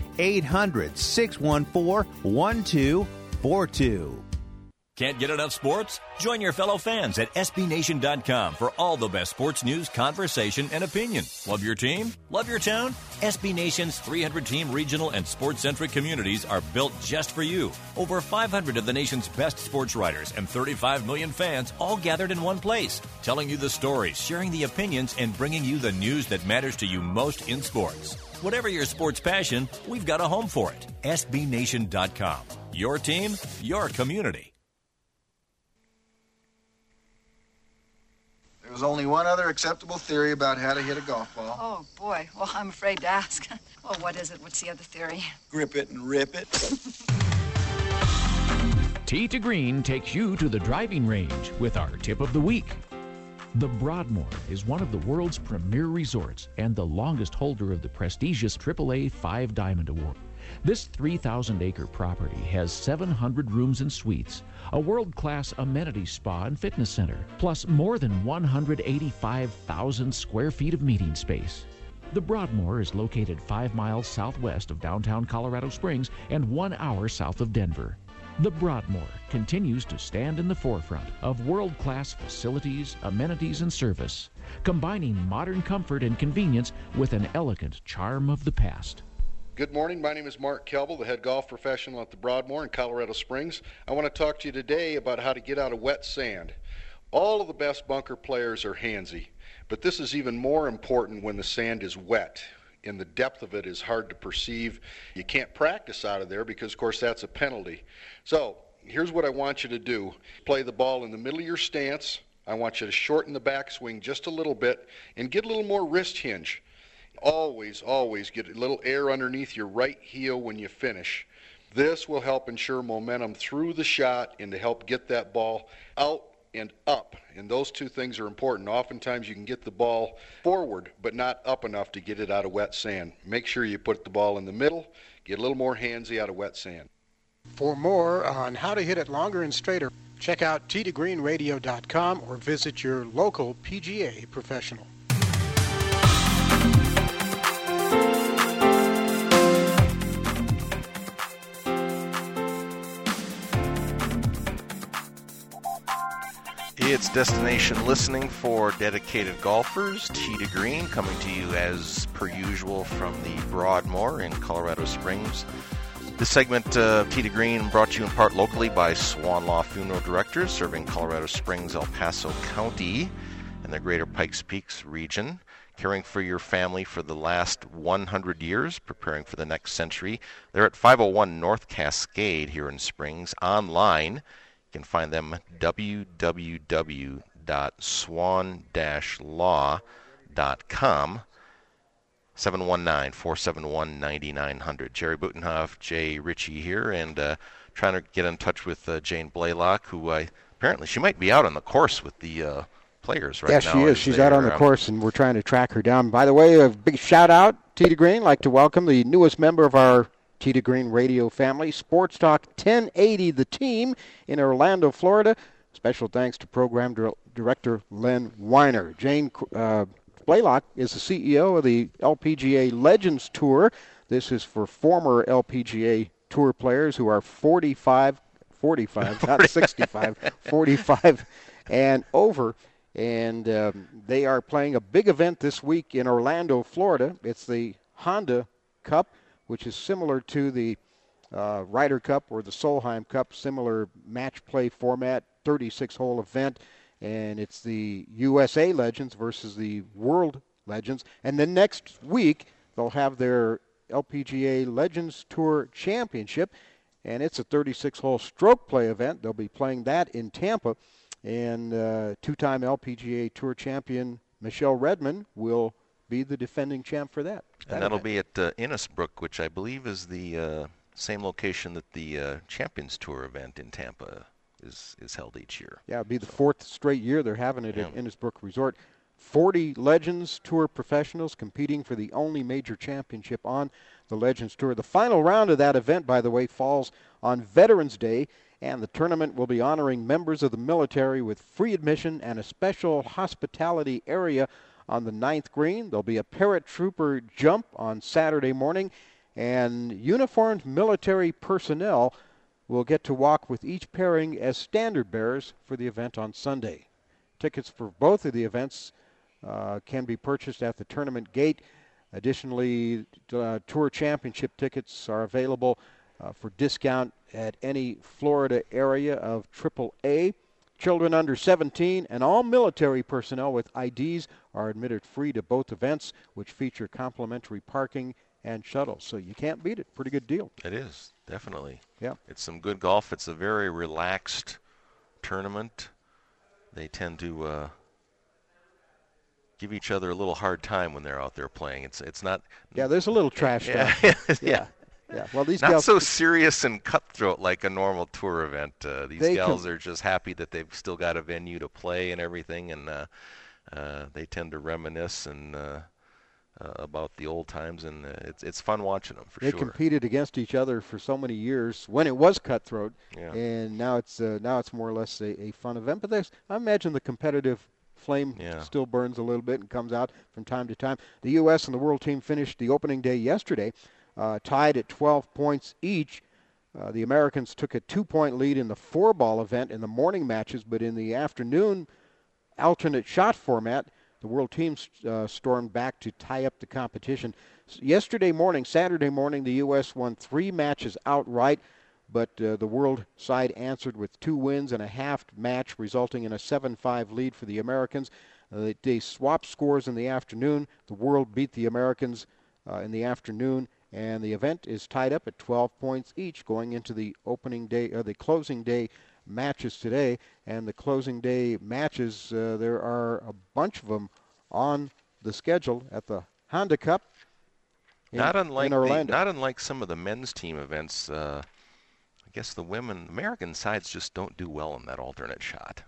eight hundred, six one four, one two four two. Can't get enough sports? Join your fellow fans at S B Nation dot com for all the best sports news, conversation, and opinion. Love your team? Love your town? S B Nation's three hundred team regional and sports-centric communities are built just for you. Over five hundred of the nation's best sports writers and thirty-five million fans all gathered in one place, telling you the stories, sharing the opinions, and bringing you the news that matters to you most in sports. Whatever your sports passion, we've got a home for it. S B Nation dot com. Your team, your community. There was only one other acceptable theory about how to hit a golf ball. Oh, boy. Well, I'm afraid to ask. Well, what is it? What's the other theory? Grip it and rip it. Tee to Green takes you to the driving range with our tip of the week. The Broadmoor is one of the world's premier resorts and the longest holder of the prestigious triple A Five Diamond Award. This three thousand acre property has seven hundred rooms and suites, a world-class amenity spa and fitness center, plus more than one hundred eighty-five thousand square feet of meeting space. The Broadmoor is located five miles southwest of downtown Colorado Springs and one hour south of Denver. The Broadmoor continues to stand in the forefront of world-class facilities, amenities, and service, combining modern comfort and convenience with an elegant charm of the past. Good morning. My name is Mark Kelble, the head golf professional at the Broadmoor in Colorado Springs. I want to talk to you today about how to get out of wet sand. All of the best bunker players are handsy, but this is even more important when the sand is wet and the depth of it is hard to perceive. You can't practice out of there because, of course, that's a penalty. So here's what I want you to do. Play the ball in the middle of your stance. I want you to shorten the backswing just a little bit and get a little more wrist hinge. Always, always get a little air underneath your right heel when you finish. This will help ensure momentum through the shot and to help get that ball out and up. And those two things are important. Oftentimes you can get the ball forward, but not up enough to get it out of wet sand. Make sure you put the ball in the middle, get a little more handsy out of wet sand. For more on how to hit it longer and straighter, check out tee to green radio dot com or visit your local P G A professional. It's destination listening for dedicated golfers. Tee to Green coming to you as per usual from the Broadmoor in Colorado Springs. This segment of Tee to Green brought to you in part locally by Swan Law Funeral Directors, serving Colorado Springs, El Paso County, and the greater Pikes Peaks region. Caring for your family for the last one hundred years, preparing for the next century. They're at five oh one North Cascade here in Springs. Online, you can find them at w w w dot swan dash law dot com. seven one nine, four seven one, nine nine zero zero. Jerry Butenhoff, Jay Ritchie here, and uh, trying to get in touch with uh, Jane Blaylock, who I, apparently she might be out on the course with the uh, players right yeah, now. Yeah, she is. She's out on the um, course, and we're trying to track her down. By the way, a big shout-out, Tee to Green. I'd like to welcome the newest member of our Tee to Green radio family, Sports Talk ten eighty, The Team in Orlando, Florida. Special thanks to Program Dir- Director Len Weiner. Jane uh, Blaylock is the C E O of the L P G A Legends Tour. This is for former L P G A Tour players who are forty-five, forty-five, not sixty-five, forty-five and over. And um, they are playing a big event this week in Orlando, Florida. It's the Honda Cup, which is similar to the uh, Ryder Cup or the Solheim Cup, similar match play format, thirty-six hole event. And it's the U S A Legends versus the World Legends. And then next week, they'll have their L P G A Legends Tour Championship, and it's a thirty-six hole stroke play event. They'll be playing that in Tampa, and uh, two-time L P G A Tour champion Michelle Redmond will be the defending champ for that. that and that'll event. be at uh, Innisbrook, which I believe is the uh, same location that the uh, Champions Tour event in Tampa is is held each year. Yeah, it'll be the so. fourth straight year they're having it yeah. at Innisbrook Resort. forty Legends Tour professionals competing for the only major championship on the Legends Tour. The final round of that event, by the way, falls on Veterans Day, and the tournament will be honoring members of the military with free admission and a special hospitality area on the ninth green. There'll be a paratrooper jump on Saturday morning, And uniformed military personnel will get to walk with each pairing as standard bearers for the event on Sunday. Tickets for both of the events uh, can be purchased at the tournament gate. Additionally, uh, Tour Championship tickets are available uh, for discount at any Florida area of triple A. Children under seventeen and all military personnel with I Ds are admitted free to both events, which feature complimentary parking and shuttles. So you can't beat it. Pretty good deal. It is, definitely. Yeah. It's some good golf. It's a very relaxed tournament. They tend to uh, give each other a little hard time when they're out there playing. It's it's not. Yeah, there's a little trash yeah, talk. yeah. yeah. Yeah. Well, these not gals, so serious and cutthroat like a normal tour event. Uh, these gals can, are just happy that they've still got a venue to play and everything, and uh, uh, they tend to reminisce and uh, uh, about the old times, and uh, it's it's fun watching them for they sure. They competed against each other for so many years when it was cutthroat, yeah. and now it's uh, now it's more or less a, a fun event. But there's, I imagine the competitive flame yeah. still burns a little bit and comes out from time to time. The U S and the world team finished the opening day yesterday. Uh, tied at twelve points each. Uh, the Americans took a two-point lead in the four-ball event in the morning matches, but in the afternoon alternate shot format, the world team uh, stormed back to tie up the competition. Yesterday morning, Saturday morning, the U S won three matches outright, but uh, the world side answered with two wins and a half match, resulting in a seven five lead for the Americans. Uh, they swapped scores in the afternoon. The world beat the Americans uh, in the afternoon, and the event is tied up at twelve points each going into the opening day, or the closing day matches today. And the closing day matches, uh, there are a bunch of them on the schedule at the Honda Cup in, not unlike in Orlando. The, not unlike some of the men's team events. Uh, I guess the women, American sides just don't do well in that alternate shot.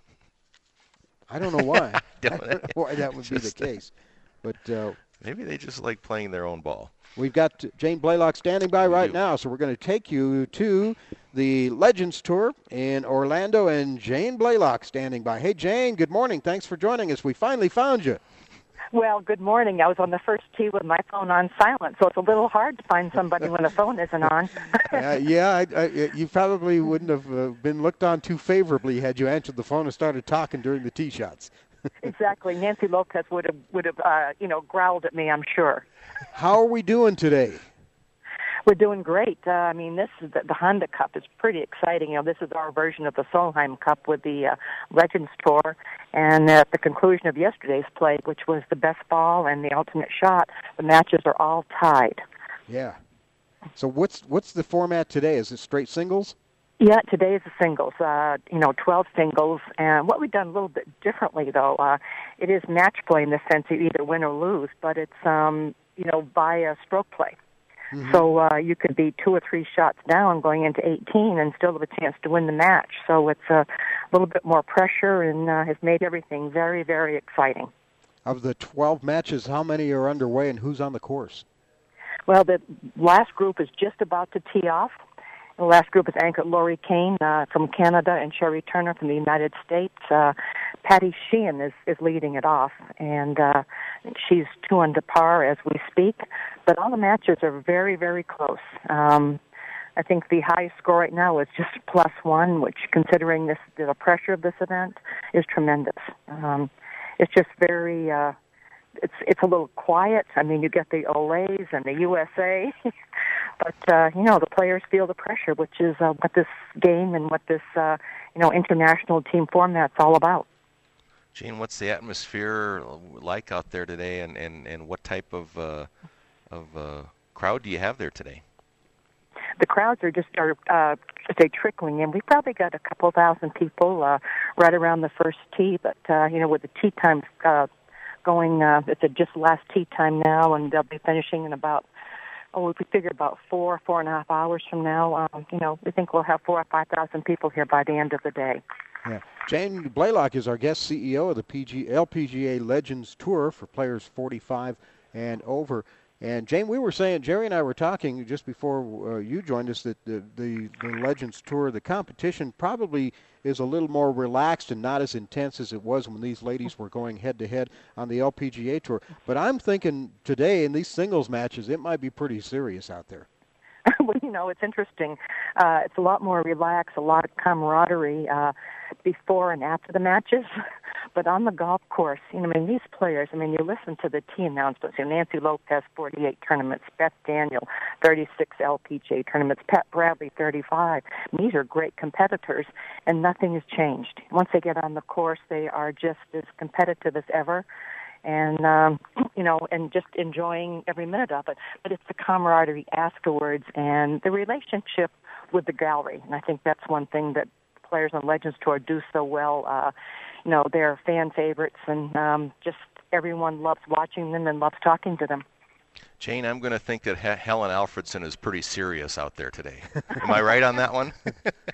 I don't know why. I don't know why that would be the case. But uh, maybe they just like playing their own ball. We've got Jane Blaylock standing by we right do. now, so we're going to take you to the Legends Tour in Orlando, and Jane Blaylock standing by. Hey, Jane, good morning. Thanks for joining us. We finally found you. Well, good morning. I was on the first tee with my phone on silent, so it's a little hard to find somebody when the phone isn't on. uh, yeah, I, I, you probably wouldn't have uh, been looked on too favorably had you answered the phone and started talking during the tee shots. Exactly. Nancy Lopez would have, would have, uh, you know, growled at me, I'm sure. How are we doing today? We're doing great. Uh, I mean, this is the, the Honda Cup is pretty exciting. You know, this is our version of the Solheim Cup with the uh, Legends Tour. And at the conclusion of yesterday's play, which was the best ball and the alternate shot, the matches are all tied. Yeah. So what's what's the format today? Is it straight singles? Yeah, today is the singles, uh, you know, twelve singles. And what we've done a little bit differently, though, uh, it is match play in the sense you either win or lose, but it's, um, you know, by a stroke play. Mm-hmm. So uh, you could be two or three shots down going into eighteen and still have a chance to win the match. So it's a little bit more pressure and uh, has made everything very, very exciting. Of the twelve matches, how many are underway and who's on the course? Well, the last group is just about to tee off. The last group is anchored Lori Kane uh, from Canada and Sherry Turner from the United States. Uh, Patty Sheehan is, is leading it off, and uh, she's two under par as we speak. But all the matches are very, very close. Um, I think the highest score right now is just plus one, which, considering this the pressure of this event, is tremendous. Um, it's just very... Uh, It's it's a little quiet. I mean, you get the Olays and the U S A, but uh, you know the players feel the pressure, which is uh, what this game and what this uh, you know international team format's all about. Jane, what's the atmosphere like out there today, and, and, and what type of uh, of uh, crowd do you have there today? The crowds are just are uh, just a trickling in. We probably got a couple thousand people uh, right around the first tee, but uh, you know with the tee times. Uh, going, uh, it's a just last tee time now, and they'll be finishing in about, oh, we figure about four, four and a half hours from now. Um, you know, we think we'll have four or five thousand people here by the end of the day. Yeah. Jane Blaylock is our guest C E O of the P G, L P G A Legends Tour for players forty-five and over. And Jane, we were saying, Jerry and I were talking just before uh, you joined us, that the, the, the Legends Tour, the competition probably is a little more relaxed and not as intense as it was when these ladies were going head-to-head on the L P G A Tour. But I'm thinking today in these singles matches, it might be pretty serious out there. Well, you know, it's interesting. Uh, it's a lot more relaxed, a lot of camaraderie uh, before and after the matches. But on the golf course, you know, I mean, these players, I mean, you listen to the tee announcements. You know, Nancy Lopez, forty-eight tournaments. Beth Daniel, thirty-six L P G A tournaments. Pat Bradley, thirty-five. And these are great competitors, and nothing has changed. Once they get on the course, they are just as competitive as ever. And, um, you know, and just enjoying every minute of it. But it's the camaraderie afterwards and the relationship with the gallery. And I think that's one thing that players on Legends Tour do so well. Uh, you know, they're fan favorites, and um, just everyone loves watching them and loves talking to them. Jane, I'm going to think that H- Helen Alfredson is pretty serious out there today. Am I right on that one?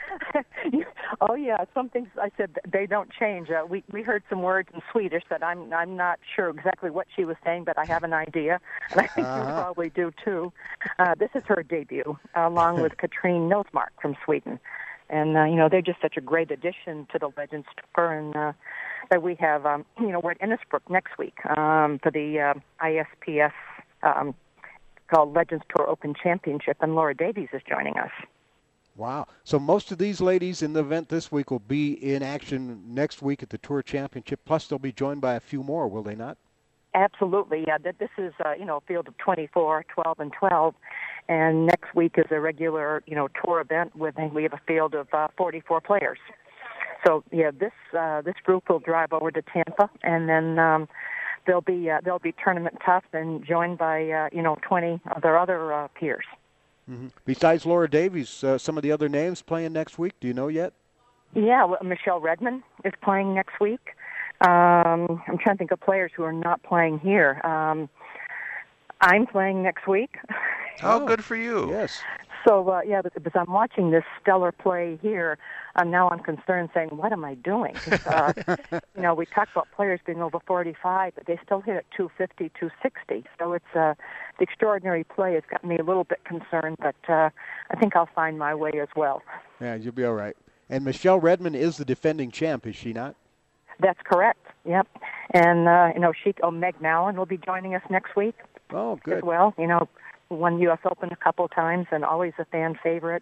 Oh yeah, some things I said they don't change. Uh, we we heard some words in Swedish that I'm I'm not sure exactly what she was saying, but I have an idea, and I think uh-huh. you probably do too. Uh, this is her debut, uh, along with Katrine Nosmark from Sweden, and uh, you know they're just such a great addition to the Legends Tour, and uh, that we have. Um, you know, we're at Innisbrook next week um, for the uh, I S P S um, called Legends Tour Open Championship, and Laura Davies is joining us. Wow. So most of these ladies in the event this week will be in action next week at the Tour Championship, plus they'll be joined by a few more, will they not? Absolutely. Yeah, this is, uh, you know, a field of twenty-four, twelve, and twelve, and next week is a regular, you know, tour event with, we have a field of uh, forty-four players. So, yeah, this uh, this group will drive over to Tampa, and then um, they'll be uh, they'll be tournament tough and joined by, uh, you know, twenty of their other uh, peers. Mm-hmm. Besides Laura Davies, uh, some of the other names playing next week, do you know yet? Yeah, well, Michelle Redmond is playing next week. Um, I'm trying to think of players who are not playing here. Um, I'm playing next week. Oh, good for you. Yes. So, uh, yeah, because I'm watching this stellar play here, and now I'm concerned saying, what am I doing? Uh, you know, we talk about players being over forty-five, but they still hit at two fifty, two sixty. So it's uh, the extraordinary play has got me a little bit concerned, but uh, I think I'll find my way as well. Yeah, you'll be all right. And Michelle Redmond is the defending champ, is she not? That's correct, yep. And, uh, you know, she, oh, Meg Mallon will be joining us next week. Oh, good. As well, you know, won U S Open a couple of times and always a fan favorite.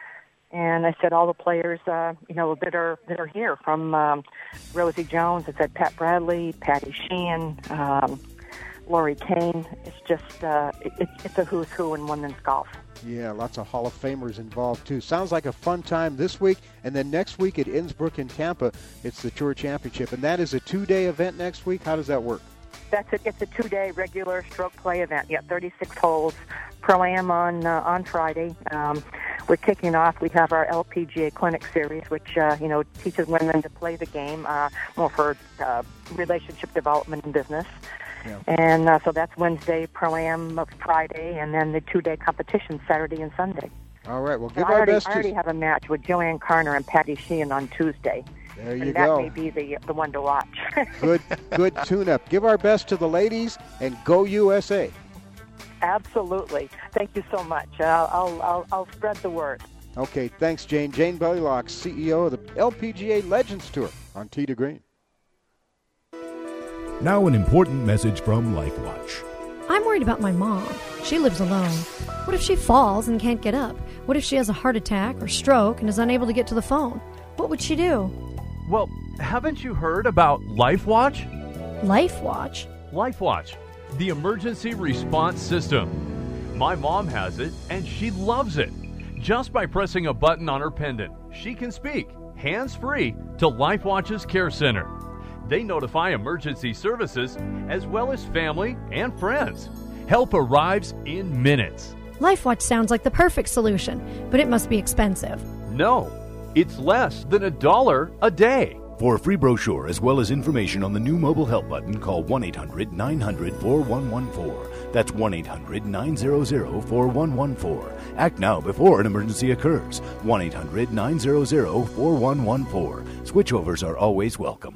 And I said all the players, uh, you know, that are that are here from um, Rosie Jones. I said Pat Bradley, Patty Sheehan, um, Lori Kane. It's just uh, it, it's a who's who in women's golf. Yeah, lots of Hall of Famers involved too. Sounds like a fun time this week, and then next week at Innsbruck in Tampa, it's the Tour Championship, and that is a two-day event next week. How does that work? That's it. It's a two-day regular stroke play event. Yeah, thirty-six holes, Pro-Am on uh, on Friday. Um, we're kicking off. We have our L P G A Clinic Series, which uh, you know teaches women to play the game uh, more for uh, relationship development and business. Yeah. And uh, so that's Wednesday, Pro-Am Friday, and then the two-day competition Saturday and Sunday. All right. Well, give and our I already, best. I already to... have a match with Joanne Carner and Patty Sheehan on Tuesday. There you and go. That may be the the one to watch. good, good tune-up. Give our best to the ladies, and go U S A. Absolutely. Thank you so much. I'll I'll I'll, I'll spread the word. Okay. Thanks, Jane. Jane Bellylock, C E O of the L P G A Legends Tour on Tee to Green. Now an important message from LifeWatch. I'm worried about my mom. She lives alone. What if she falls and can't get up? What if she has a heart attack or stroke and is unable to get to the phone? What would she do? Well, haven't you heard about LifeWatch? LifeWatch? LifeWatch, the emergency response system. My mom has it, and she loves it. Just by pressing a button on her pendant, she can speak, hands-free, to LifeWatch's Care Center. They notify emergency services as well as family and friends. Help arrives in minutes. LifeWatch sounds like the perfect solution, but it must be expensive. No, it's less than a dollar a day. For a free brochure as well as information on the new mobile help button, call one eight hundred nine hundred four one one four. That's one eight hundred nine hundred four one one four. Act now before an emergency occurs. one eight hundred nine hundred four one one four. Switchovers are always welcome.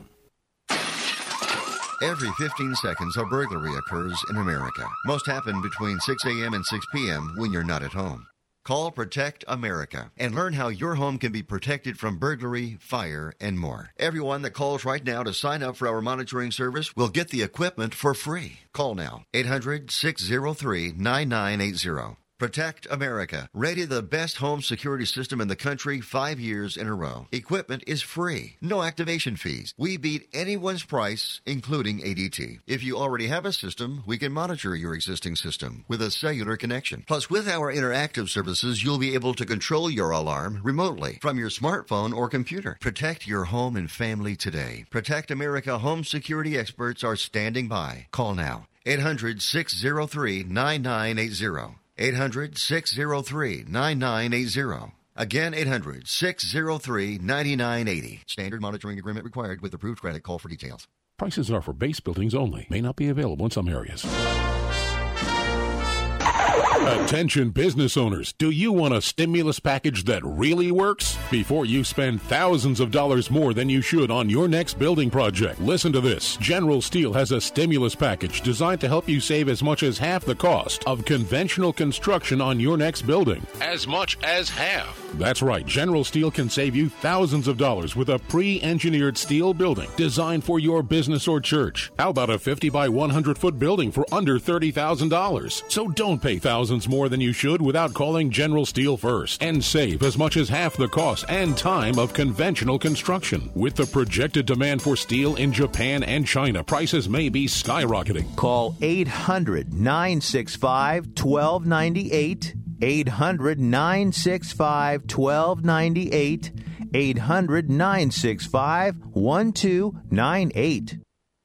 Every fifteen seconds, a burglary occurs in America. Most happen between six a.m. and six p.m. when you're not at home. Call Protect America and learn how your home can be protected from burglary, fire, and more. Everyone that calls right now to sign up for our monitoring service will get the equipment for free. Call now, eight hundred six oh three nine nine eight zero. Protect America. Rated the best home security system in the country five years in a row. Equipment is free. No activation fees. We beat anyone's price, including A D T. If you already have a system, we can monitor your existing system with a cellular connection. Plus, with our interactive services, you'll be able to control your alarm remotely from your smartphone or computer. Protect your home and family today. Protect America home security experts are standing by. Call now. eight hundred, six oh three, nine nine eight oh. eight hundred, six oh three, nine nine eight oh. Again, eight hundred, six oh three, nine nine eight oh. Standard monitoring agreement required with approved credit. Call for details. Prices are for base buildings only. May not be available in some areas. Attention business owners, do you want a stimulus package that really works? Before you spend thousands of dollars more than you should on your next building project, listen to this. General Steel has a stimulus package designed to help you save as much as half the cost of conventional construction on your next building. As much as half. That's right, General Steel can save you thousands of dollars with a pre-engineered steel building designed for your business or church. How about a fifty by one hundred foot building for under thirty thousand dollars? So don't pay thousands more than you should without calling General Steel first and save as much as half the cost and time of conventional construction. With the projected demand for steel in Japan and China, prices may be skyrocketing. Call eight hundred, nine six five, one two nine eight. eight hundred, nine six five, one two nine eight. eight hundred, nine six five, one two nine eight.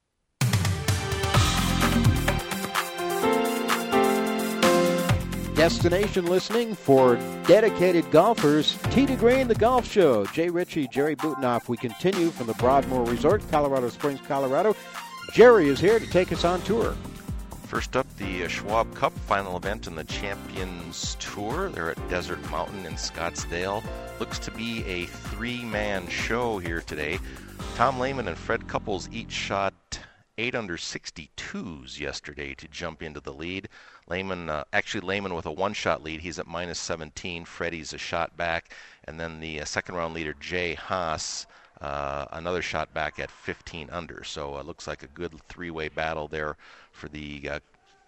Destination listening for dedicated golfers. Tee to Green, the golf show. Jay Ritchie, Jerry Butenoff. We continue from the Broadmoor Resort, Colorado Springs, Colorado. Jerry is here to take us on tour. First up, the Schwab Cup final event in the Champions Tour. They're at Desert Mountain in Scottsdale. Looks to be a three-man show here today. Tom Lehman and Fred Couples each shot eight under sixty-twos yesterday to jump into the lead. Lehman, uh, actually Lehman with a one-shot lead. He's at minus seventeen. Freddie's a shot back. And then the uh, second-round leader, Jay Haas, uh, another shot back at fifteen under. So it uh, looks like a good three-way battle there for the uh,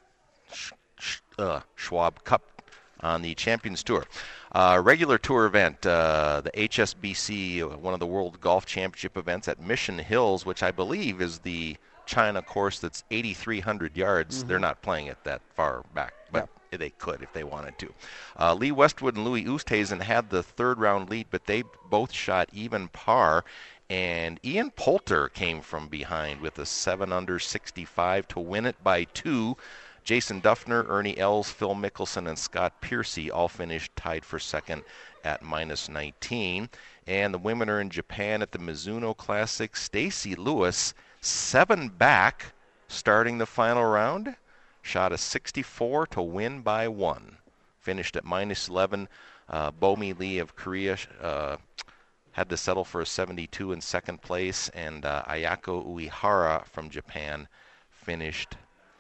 sh- sh- uh, Schwab Cup on the Champions Tour. Uh, regular tour event, uh, the H S B C, one of the World Golf Championship events at Mission Hills, which I believe is the China course that's eighty-three hundred yards. Mm-hmm. They're not playing it that far back, but yeah. They could if they wanted to. Uh, Lee Westwood and Louis Oosthuizen had the third round lead, but they both shot even par. And Ian Poulter came from behind with a seven under sixty-five to win it by two. Jason Duffner, Ernie Els, Phil Mickelson, and Scott Piercy all finished tied for second at minus nineteen. And the women are in Japan at the Mizuno Classic. Stacy Lewis, seven back, starting the final round, shot a sixty-four to win by one. Finished at minus eleven. Uh, Bomi Lee of Korea uh, had to settle for a seventy-two in second place, and uh, Ayako Uehara from Japan finished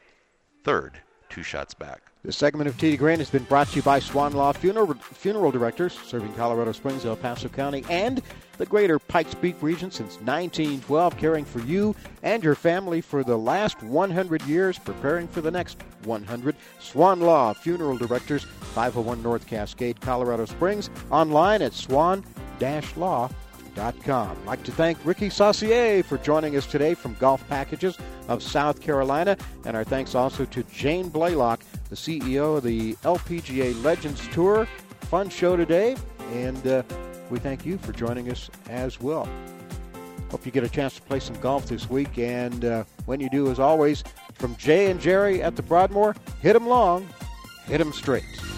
third, two shots back. This segment of Tee to Green has been brought to you by Swan Law Funeral, Funeral Directors, serving Colorado Springs, El Paso County, and the greater Pikes Peak region since nineteen twelve, caring for you and your family for the last one hundred years, preparing for the next one hundred. Swan Law Funeral Directors, five oh one North Cascade, Colorado Springs, online at swan dash law dot com. I'd like to thank Ricky Saucier for joining us today from Golf Packages of South Carolina, and our thanks also to Jane Blaylock, the C E O of the L P G A Legends Tour. Fun show today, and uh, we thank you for joining us as well. Hope you get a chance to play some golf this week, and uh, when you do, as always, from Jay and Jerry at the Broadmoor, hit 'em long, hit 'em straight.